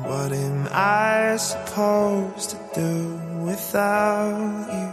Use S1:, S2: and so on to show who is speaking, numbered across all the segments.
S1: What am I supposed to do without you?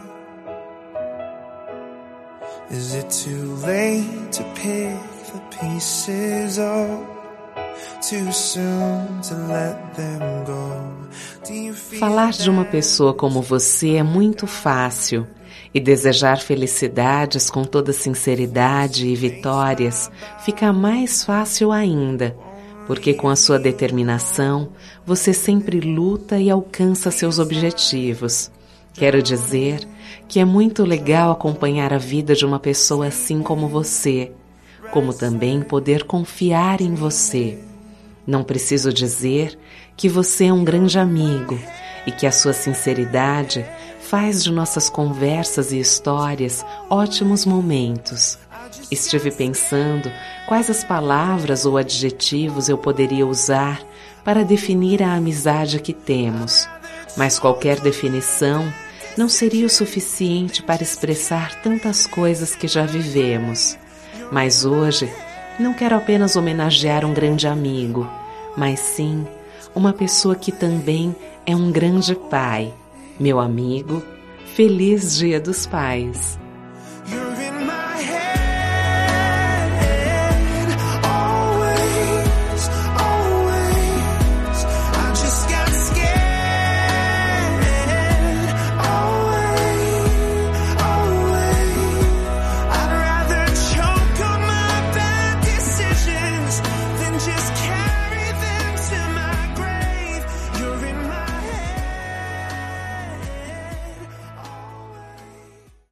S1: Is it too late to pick the pieces up? Too soon to let them go?
S2: Falar de uma pessoa como você é muito fácil, e desejar felicidades com toda sinceridade e vitórias fica mais fácil ainda, porque com a sua determinação você sempre luta e alcança seus objetivos. Quero dizer que é muito legal acompanhar a vida de uma pessoa assim como você, como também poder confiar em você. Não preciso dizer que você é um grande amigo e que a sua sinceridade faz de nossas conversas e histórias ótimos momentos. Estive pensando quais as palavras ou adjetivos eu poderia usar para definir a amizade que temos, mas qualquer definição não seria o suficiente para expressar tantas coisas que já vivemos. Mas hoje não quero apenas homenagear um grande amigo, mas sim uma pessoa que também é um grande pai. Meu amigo, feliz Dia dos Pais!